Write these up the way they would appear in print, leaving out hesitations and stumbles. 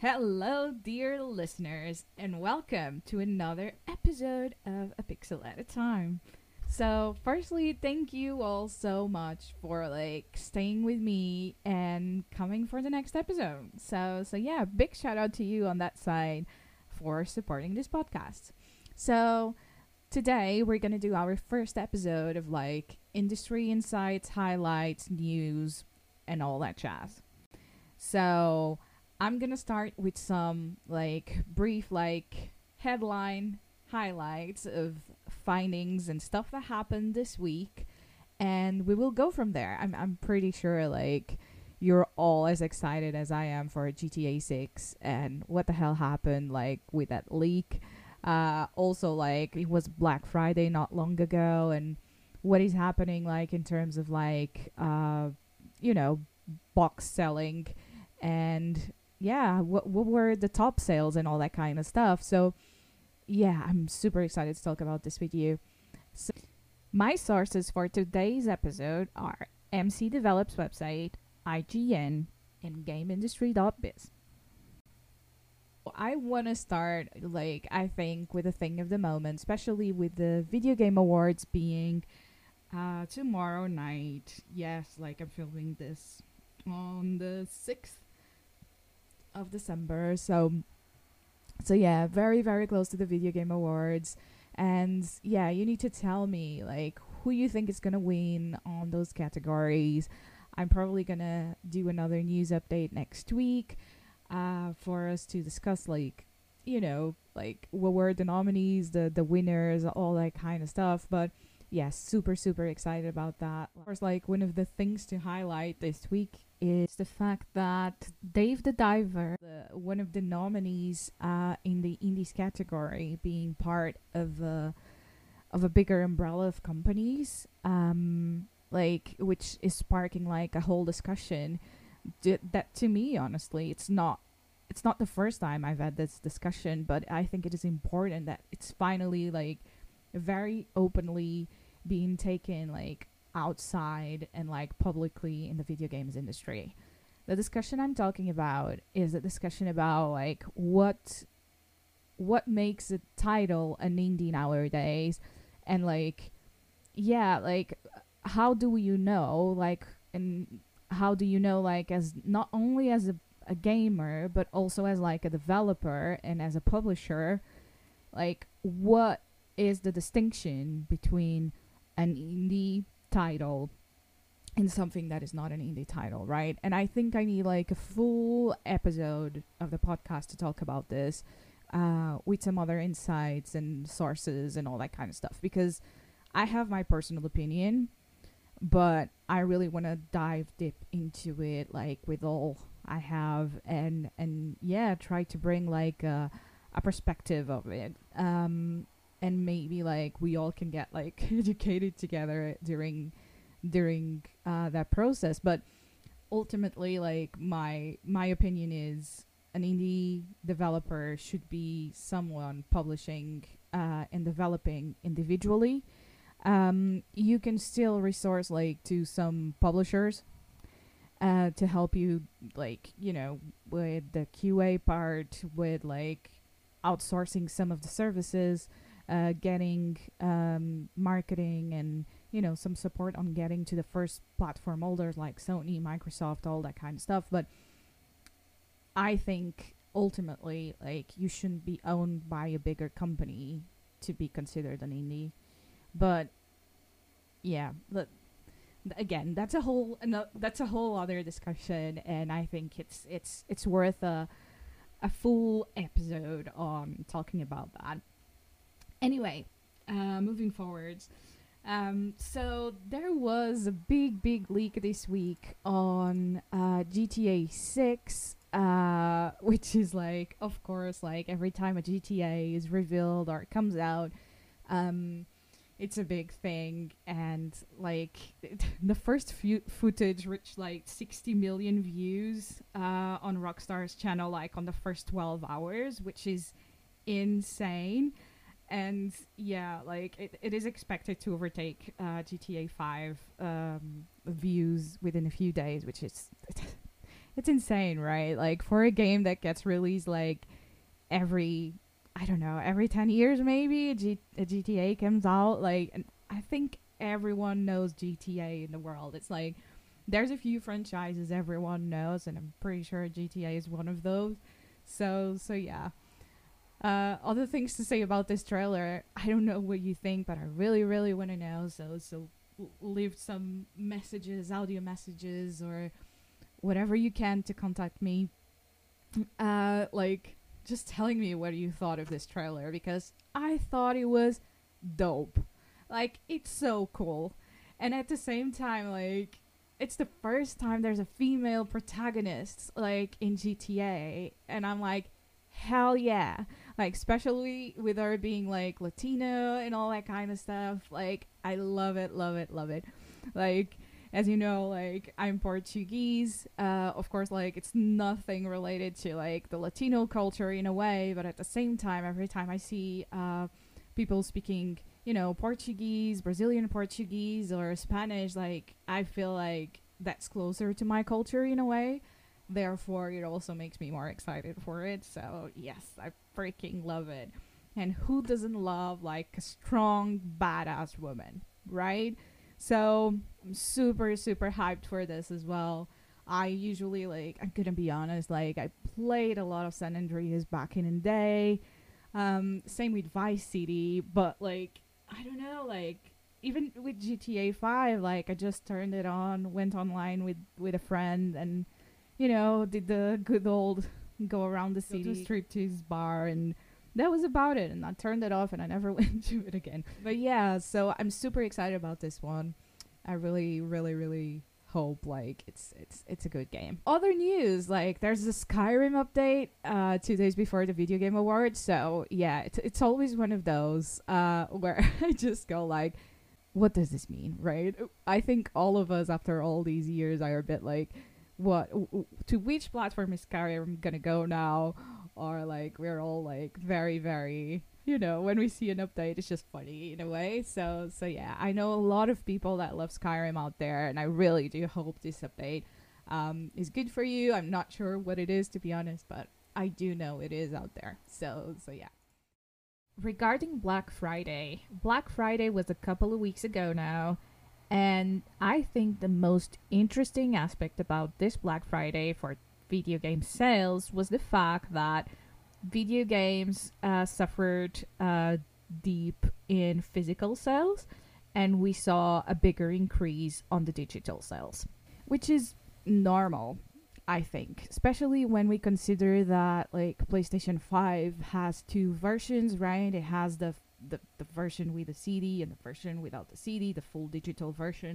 Hello, dear listeners, and welcome to another episode of A Pixel at a Time. So, firstly, thank you all so much for staying with me and coming for the next episode. So yeah, big shout out to you on that side for supporting this podcast. So, today we're going to do our first episode of industry insights, highlights, news, and all that jazz. So I'm gonna start with some brief headline highlights of findings and stuff that happened this week, and we will go from there. I'm pretty sure you're all as excited as I am for GTA 6 and what the hell happened with that leak. Also, it was Black Friday not long ago, and what is happening in terms of you know box selling, and yeah, what were the top sales and all that kind of stuff. So yeah, I'm super excited to talk about this with you. So my sources for today's episode are MC Develops website, IGN, and GameIndustry.biz. I want to start, I think, with a thing of the moment, especially with the Video Game Awards being tomorrow night. Yes, I'm filming this on the 6th of December. So yeah, very very close to the Video Game Awards. And yeah, you need to tell me who you think is going to win on those categories. I'm probably going to do another news update next week for us to discuss what were the nominees, the winners, all that kind of stuff. But yeah, super super excited about that. Of course, one of the things to highlight this week is the fact that Dave the Diver, one of the nominees in the indies category, being part of a bigger umbrella of companies, which is sparking a whole discussion. That to me, honestly, it's not the first time I've had this discussion, but I think it is important that it's finally very openly being taken outside and publicly in the video games industry. The discussion I'm talking about is a discussion about what makes a title an indie nowadays, and yeah, how do you know and how do you know as not only as a gamer but also as a developer and as a publisher, what is the distinction between an indie title and something that is not an indie title, right? And I think I need a full episode of the podcast to talk about this, with some other insights and sources and all that kind of stuff, because I have my personal opinion, but I really want to dive deep into it, with all I have, and yeah, try to bring a perspective of it, and maybe we all can get educated together during that process. But ultimately, my opinion is an indie developer should be someone publishing and developing individually. You can still resource to some publishers to help you, with the QA part, with outsourcing some of the services, getting marketing, and some support on getting to the first platform holders like Sony, Microsoft, all that kind of stuff. But I think ultimately, you shouldn't be owned by a bigger company to be considered an indie. But yeah, again, that's a whole other discussion, and I think it's worth a full episode on talking about that. Anyway, moving forwards. So there was a big leak this week on GTA 6, which is of course, every time a GTA is revealed or it comes out, it's a big thing. And the first footage reached 60 million views on Rockstar's channel, on the first 12 hours, which is insane. And yeah, it is expected to overtake GTA 5 views within a few days, which is it's insane, right? Like for a game that gets released like every, I don't know, every 10 years maybe a GTA comes out. Like, and I think everyone knows GTA in the world. It's like there's a few franchises everyone knows, and I'm pretty sure GTA is one of those. So yeah. Other things to say about this trailer. I don't know what you think, but I really, really want to know. So leave some messages, audio messages, or whatever you can to contact me. Like just telling me what you thought of this trailer, because I thought it was dope. Like it's so cool, and at the same time, like it's the first time there's a female protagonist like in GTA, and I'm like, hell yeah! Like especially with her being like Latino and all that kind of stuff. Like I love it, love it, love it. Like as you know, like I'm Portuguese. Of course, like it's nothing related to like the Latino culture in a way, but at the same time, every time I see people speaking, you know, Portuguese, Brazilian Portuguese, or Spanish, like I feel like that's closer to my culture in a way. Therefore, it also makes me more excited for it. So yes, I freaking love it. And who doesn't love like a strong, badass woman, right? So I'm super, super hyped for this as well. I usually like, I'm gonna be honest, like I played a lot of San Andreas back in the day. Same with Vice City, but like I don't know, like even with GTA 5, like I just turned it on, went online with a friend, and you know did the good old go around the city, go to a striptease bar, and that was about it. And I turned it off, and I never went to it again. But yeah, so I'm super excited about this one. I really, really, really hope like it's a good game. Other news, like there's a Skyrim update 2 days before the Video Game Awards. So yeah, it's always one of those where I just go like, what does this mean, right? I think all of us after all these years are a bit like, what to which platform is Skyrim gonna go now? Or like we're all like very, very, you know, when we see an update it's just funny in a way. So yeah, I know a lot of people that love Skyrim out there, and I really do hope this update is good for you. I'm not sure what it is, to be honest, but I do know it is out there. So yeah. Regarding Black Friday, Black Friday was a couple of weeks ago now, and I think the most interesting aspect about this Black Friday for video game sales was the fact that video games suffered deep in physical sales, and we saw a bigger increase on the digital sales, which is normal, I think, especially when we consider that like PlayStation 5 has two versions, right? It has the version with the CD and the version without the CD, the full digital version.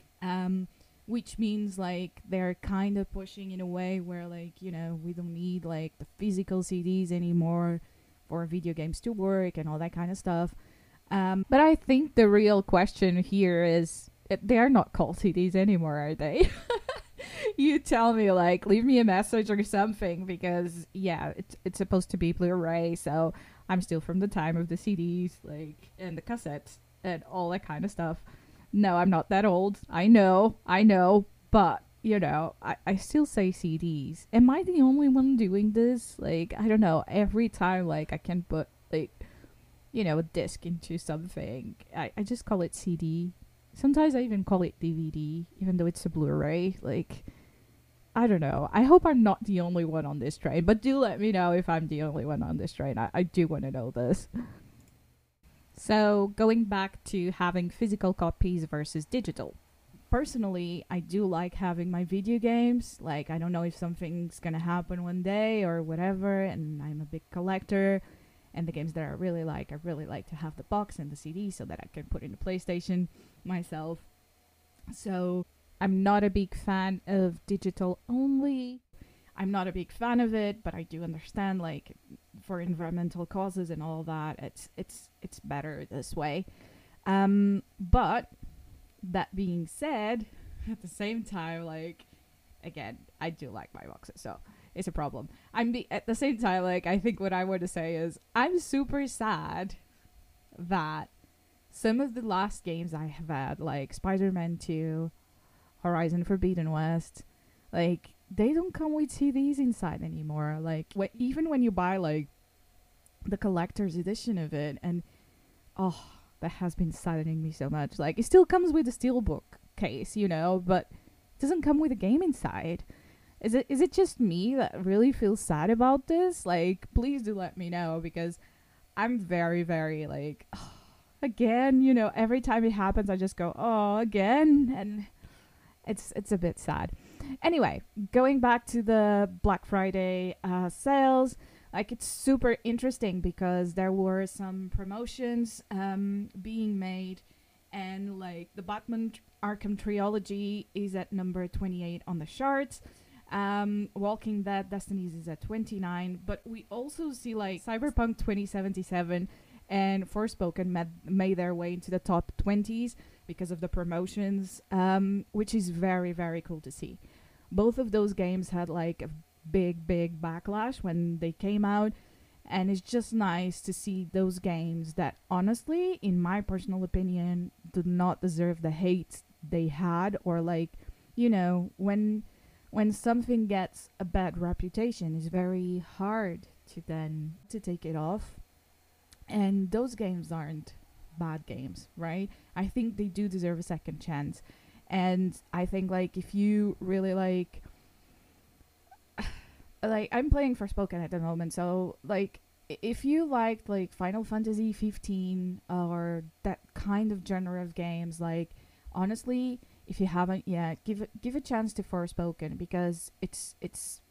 Which means like they're kind of pushing in a way where like, you know, we don't need like the physical CDs anymore for video games to work and all that kind of stuff. But I think the real question here is, they are not called CDs anymore, are they? You tell me, like, leave me a message or something, because yeah, it's supposed to be Blu-ray, so I'm still from the time of the CDs, like, and the cassettes and all that kind of stuff. No, I'm not that old. I know, but you know, I still say CDs. Am I the only one doing this? Like, I don't know. Every time, like, I can put like, you know, a disc into something, I just call it CD. Sometimes I even call it DVD, even though it's a Blu-ray. Like, I don't know. I hope I'm not the only one on this train, but do let me know if I'm the only one on this train. I do want to know this. So, going back to having physical copies versus digital. Personally, I do like having my video games. Like, I don't know if something's gonna happen one day or whatever, and I'm a big collector. And the games that I really like to have the box and the CD so that I can put in the PlayStation myself. So I'm not a big fan of digital only. I'm not a big fan of it, but I do understand, like, for environmental causes and all that, it's better this way. But that being said, at the same time, like, again, I do like my boxes, so it's a problem. At the same time, like, I think what I want to say is I'm super sad that some of the last games I have had, like Spider-Man 2, Horizon Forbidden West, like, they don't come with CDs inside anymore. Like even when you buy like the collector's edition of it, and oh, that has been saddening me so much. Like it still comes with a steelbook case, but it doesn't come with a game inside. Is it just me that really feels sad about this? Like, please do let me know, because I'm very, very like, again, every time it happens I just go, oh, again, and it's a bit sad. Anyway, going back to the Black Friday sales, like it's super interesting because there were some promotions being made, and like the Batman Arkham trilogy is at number 28 on the charts. Walking Dead Destinies is at 29, but we also see like Cyberpunk 2077 and Forspoken made their way into the top 20s because of the promotions, which is very, very cool to see. Both of those games had like a big, big backlash when they came out, and it's just nice to see those games that honestly, in my personal opinion, do not deserve the hate they had, or like, when something gets a bad reputation, it's very hard to then to take it off. And those games aren't bad games, right? I think they do deserve a second chance. And I think like if you really like I'm playing Forspoken at the moment, so like if you liked like Final Fantasy 15 or that kind of genre of games, like honestly, if you haven't yet, give a chance to Forspoken, because it's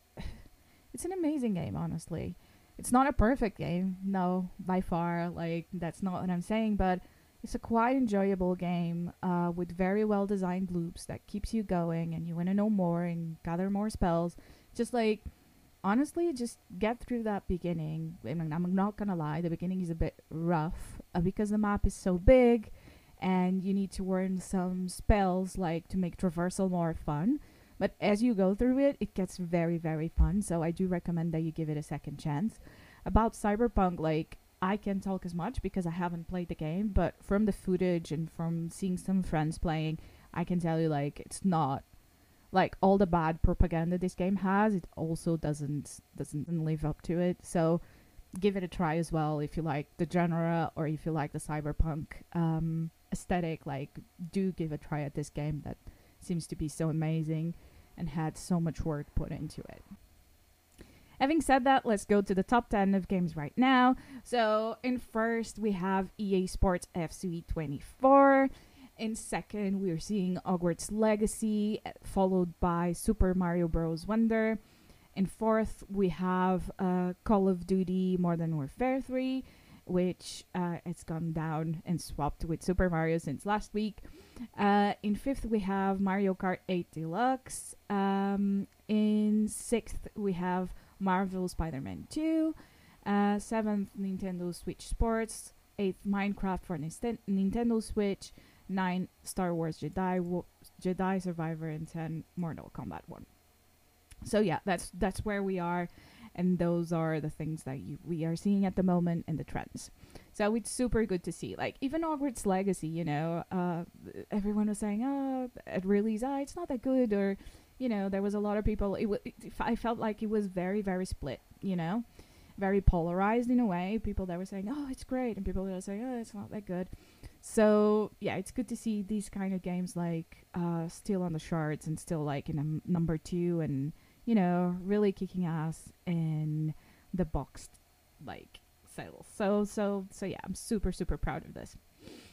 an amazing game. Honestly, it's not a perfect game, no, by far. Like that's not what I'm saying, but it's a quite enjoyable game with very well designed loops that keeps you going, and you want to know more and gather more spells. Just like honestly, just get through that beginning. I mean, I'm not gonna lie, the beginning is a bit rough because the map is so big and you need to learn some spells like to make traversal more fun. But as you go through it, it gets very, very fun. So I do recommend that you give it a second chance. About Cyberpunk, like I can't talk as much because I haven't played the game, but from the footage and from seeing some friends playing, I can tell you like it's not like all the bad propaganda this game has. It also doesn't live up to it. So give it a try as well if you like the genre or if you like the cyberpunk aesthetic. Like do give a try at this game that seems to be so amazing and had so much work put into it. Having said that, let's go to the top 10 of games right now. So in first we have EA Sports FC 24. In second, we're seeing Hogwarts Legacy, followed by Super Mario Bros. Wonder. In fourth, we have Call of Duty Modern Warfare 3, which it's gone down and swapped with Super Mario since last week. In fifth, we have Mario Kart 8 Deluxe. In sixth, we have Marvel Spider-Man 2. Seventh, Nintendo Switch Sports. Eighth, Minecraft for Nintendo Switch. 9, Star Wars Jedi Survivor, and 10, Mortal Kombat 1. So yeah, that's where we are, and those are the things that we are seeing at the moment and the trends. So it's super good to see. Like even Hogwarts Legacy, everyone was saying, oh, at release, it's not that good, or there was a lot of people. I felt like it was very, very split. Very polarized in a way. People that were saying, oh, it's great, and people that were saying, oh, it's not that good. So yeah, it's good to see these kind of games like still on the charts and still like in number 2, and really kicking ass in the boxed like sales. So yeah, I'm super, super proud of this.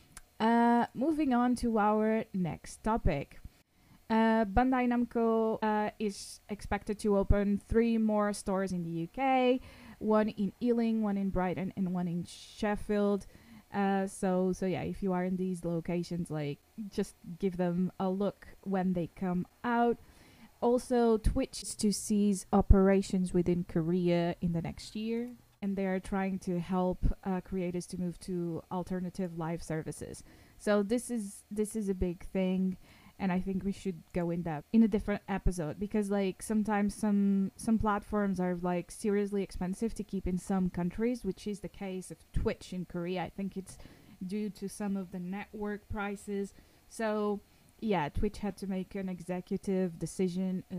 Moving on to our next topic. Bandai Namco is expected to open 3 more stores in the UK, one in Ealing, one in Brighton, and one in Sheffield. So yeah, if you are in these locations, like just give them a look when they come out. Also, Twitch is to cease operations within Korea in the next year, and they are trying to help creators to move to alternative live services. So this is a big thing, and I think we should go in depth in a different episode, because like sometimes some platforms are like seriously expensive to keep in some countries, which is the case of Twitch in Korea. I think it's due to some of the network prices. So yeah, Twitch had to make an executive decision of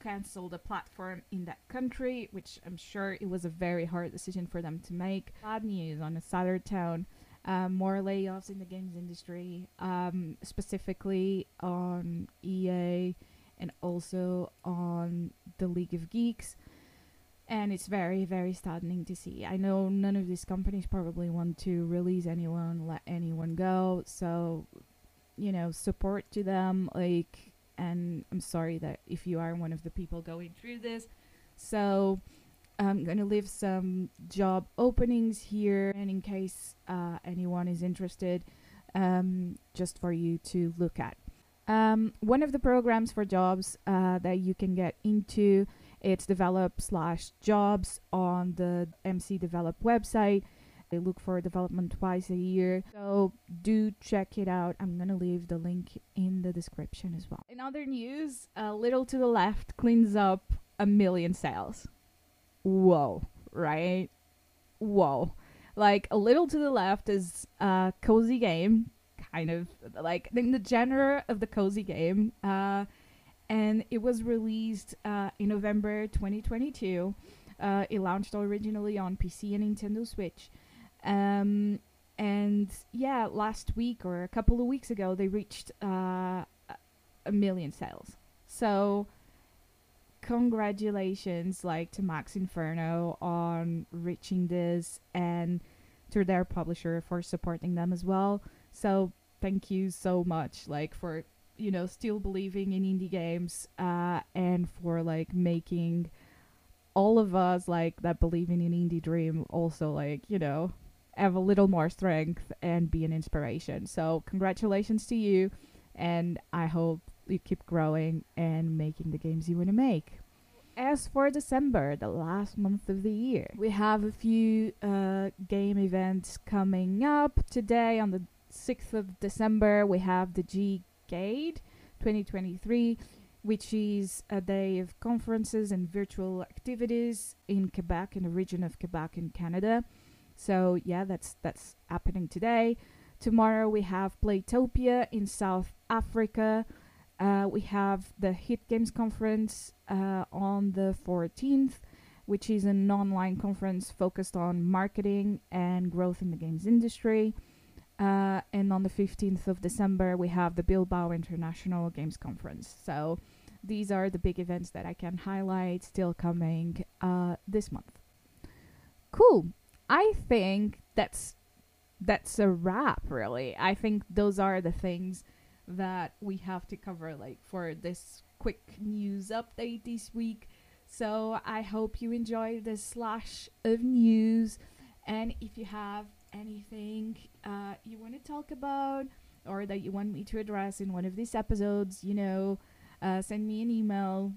cancel the platform in that country, which I'm sure it was a very hard decision for them to make. Bad news on a sadder tone. More layoffs in the games industry, specifically on EA and also on the League of Geeks. And it's very, very saddening to see. I know none of these companies probably want to release anyone, let anyone go. So, support to them. And I'm sorry that if you are one of the people going through this. So I'm going to leave some job openings here, and in case anyone is interested, just for you to look at. One of the programs for jobs that you can get into, it's develop/jobs on the MC Develop website. They look for development twice a year, so do check it out. I'm gonna leave the link in the description as well. In other news, a little to the left cleans up 1 million sales. Whoa, right? Whoa. Like, a little to the left is a cozy game, kind of like in the genre of the cozy game. And it was released in November 2022. It launched originally on PC and Nintendo Switch. And yeah, last week or a couple of weeks ago, they reached 1 million sales. So congratulations, to Max Inferno on reaching this, and to their publisher for supporting them as well. So thank you so much, for still believing in indie games, and for making all of us that believe in an indie dream also have a little more strength and be an inspiration. So congratulations to you, and I hope you keep growing and making the games you want to make. As for December, the last month of the year, we have a few game events coming up. Today, on the 6th of December, we have the G-Gade 2023, which is a day of conferences and virtual activities in Quebec, in the region of Quebec in Canada. So yeah, that's happening today. Tomorrow we have Playtopia in South Africa. We have the Hit Games Conference on the 14th, which is an online conference focused on marketing and growth in the games industry. And on the 15th of December, we have the Bilbao International Games Conference. So these are the big events that I can highlight still coming this month. Cool. I think that's a wrap, really. I think those are the things that we have to cover for this quick news update this week. So I hope you enjoyed this slash of news, and if you have anything you want to talk about or that you want me to address in one of these episodes, send me an email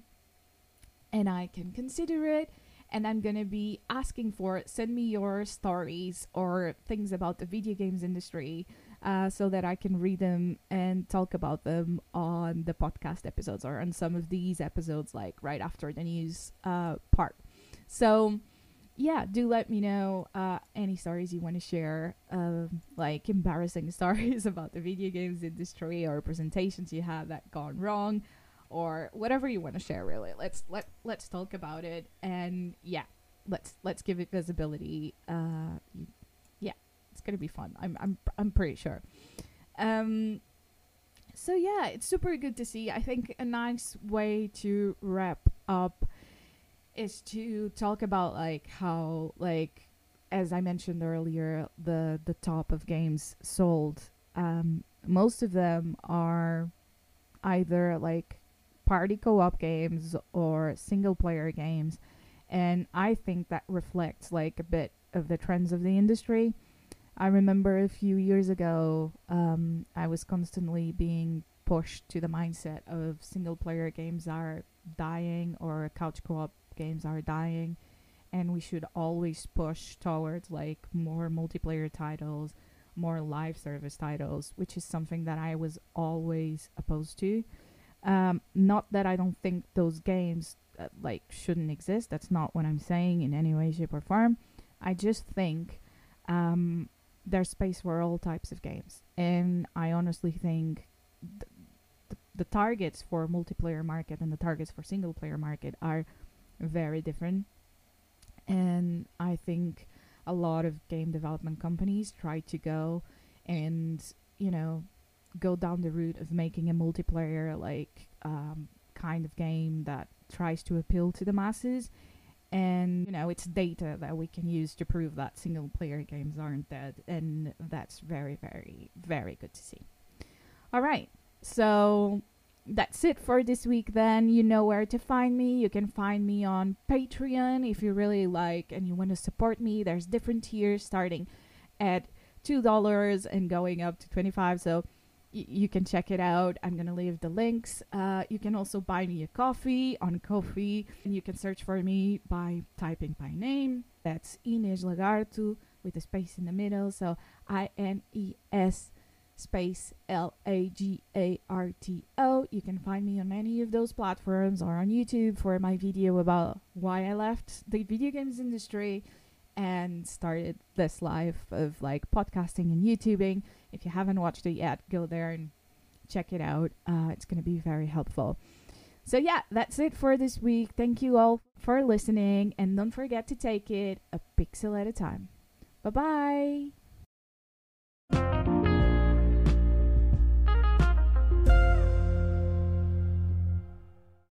and I can consider it. And I'm gonna be asking send me your stories or things about the video games industry, so that I can read them and talk about them on the podcast episodes or on some of these episodes, right after the news part. So yeah, do let me know any stories you want to share, embarrassing stories about the video games industry, or presentations you have that gone wrong, or whatever you want to share. Really, let's talk about it, and yeah, let's give it visibility. Yeah, it's gonna be fun. I'm pretty sure. So yeah, it's super good to see. I think a nice way to wrap up is to talk about how as I mentioned earlier, the top of games sold, most of them are either party co-op games or single player games, and I think that reflects a bit of the trends of the industry. I remember a few years ago, I was constantly being pushed to the mindset of single player games are dying, or couch co-op games are dying, and we should always push towards more multiplayer titles, more live service titles, which is something that I was always opposed to. Not that I don't think those games shouldn't exist. That's not what I'm saying in any way, shape, or form. I just think there's space for all types of games, and I honestly think the the targets for multiplayer market and the targets for single player market are very different. And I think a lot of game development companies try to go and, go down the route of making a multiplayer kind of game that tries to appeal to the masses. And it's data that we can use to prove that single player games aren't dead, and that's very, very, very good to see. All right, so that's it for this week. Then you know where to find me. You can find me on Patreon if you really like and you want to support me. There's different tiers starting at $2 and going up to 25. So you can check it out. I'm gonna leave the links. You can also buy me a coffee on Ko-fi, and you can search for me by typing my name. That's Ines Lagarto with a space in the middle. So INES space LAGARTO. You can find me on any of those platforms or on YouTube for my video about why I left the video games industry and started this life of podcasting and YouTubing. If you haven't watched it yet, go there and check it out. It's going to be very helpful. So yeah, that's it for this week. Thank you all for listening, and don't forget to take it a pixel at a time. Bye-bye.